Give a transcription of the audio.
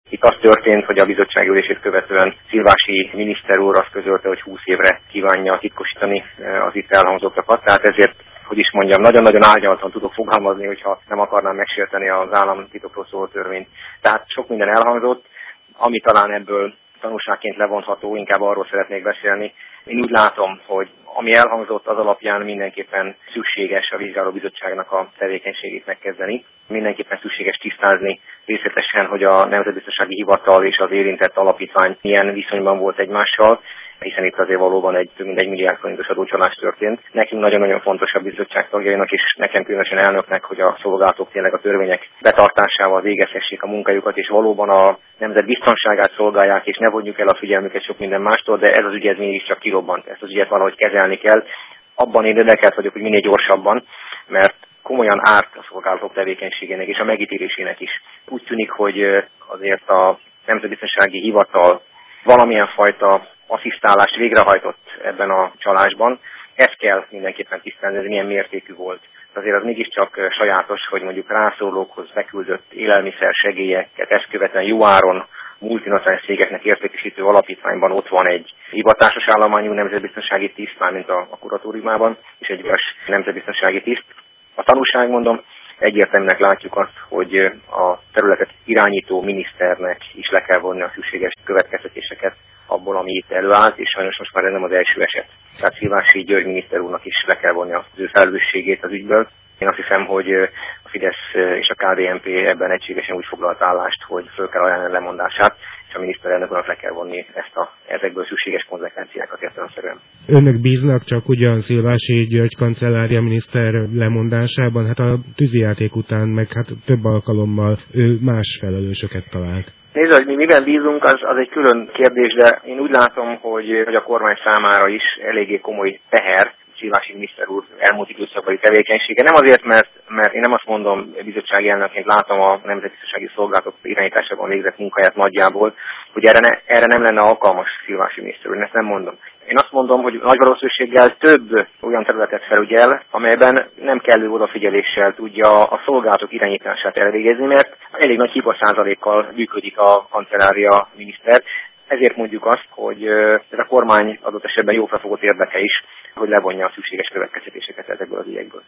Itt az történt, hogy a bizottság ülését követően Szilvási miniszter úr azt közölte, hogy 20 évre kívánja titkosítani az itt elhangzottakat, tehát ezért, hogy is mondjam, nagyon-nagyon árnyaltan tudok fogalmazni, hogyha nem akarnám megsérteni az államtitokról szóló törvényt. Tehát sok minden elhangzott, ami talán ebből tanulságként levonható, inkább arról szeretnék beszélni. Én úgy látom, hogy ami elhangzott, az alapján mindenképpen szükséges a vizsgálóbizottságnak a tevékenységét megkezdeni. Mindenképpen szükséges tisztázni részletesen, hogy a Nemzetbiztonsági Hivatal és az érintett alapítvány milyen viszonyban volt egymással, hiszen itt azért valóban több mint 1 milliárd forintos adócsalás történt. Nekünk nagyon-nagyon fontos a bizottság tagjainak, és nekem különösen elnöknek, hogy a szolgálatok tényleg a törvények betartásával végezhessék a munkájukat, és valóban a nemzet biztonságát szolgálják, és ne vonjuk el a figyelmüket sok minden mástól, de ez az ügy mégiscsak kirobbant. Ezt az ügyet valahogy kezelni kell. Abban én érdekelt vagyok, hogy minél gyorsabban, mert komolyan árt a szolgálatok tevékenységének és a megítélésének is. Úgy tűnik, hogy azért a Nemzetbiztonsági Hivatal valamilyen fajta asszisztálást végrehajtott ebben a csalásban. Ezt kell mindenképpen tisztázni, ez milyen mértékű volt. Azért az mégiscsak sajátos, hogy mondjuk rászorulókhoz beküldött élelmiszer segélyeket ezt követően jó áron multinacionális cégeknek értékesítő alapítványban ott van egy hivatásos állományú nemzetbiztonsági tiszt, mármint a kuratóriumában, és egy üres nemzetbiztonsági tiszt. A tanúság, mondom, egyértelműnek látjuk azt, hogy a területet irányító miniszternek is le kell vonni a szükséges következtetéseket abból, ami itt előállt, és sajnos most már ez nem az első eset. Tehát Szilvási György miniszter úrnak is le kell vonni az ő felelősségét az ügyből. Én azt hiszem, hogy a Fidesz és a KDNP ebben egységesen úgy foglalt állást, hogy föl kell ajánlani a lemondását, és a miniszterelnök úrnak le kell vonni ezekből szükséges konzekvenciákat értelemszerűen. Önök bíznak csak ugyan Szilvási György kancellária miniszter lemondásában? Hát a tűzijáték után, meg hát több alkalommal ő más felelősöket talált. Nézd, hogy mi miben bízunk, az egy külön kérdés, de én úgy látom, hogy a kormány számára is eléggé komoly teher Szilvási miniszter úr elmúlt időszakbeli tevékenysége. Nem azért, mert én nem azt mondom, bizottsági elnökként látom a nemzetbiztonsági szolgálatok irányításában végzett munkáját nagyjából, hogy erre nem lenne alkalmas Szilvási miniszter úr. Én ezt nem mondom. Én azt mondom, hogy nagy valószínűséggel több olyan területet felügyel, amelyben nem kellő odafigyeléssel tudja a szolgálatok irányítását elvégezni, mert elég nagy hibaszázalékkal működik a kancellária miniszter. Ezért mondjuk azt, hogy ez a kormány adott esetben jó felfogott érdeke is, hogy levonja a szükséges következtetéseket ezekből az ügyekből.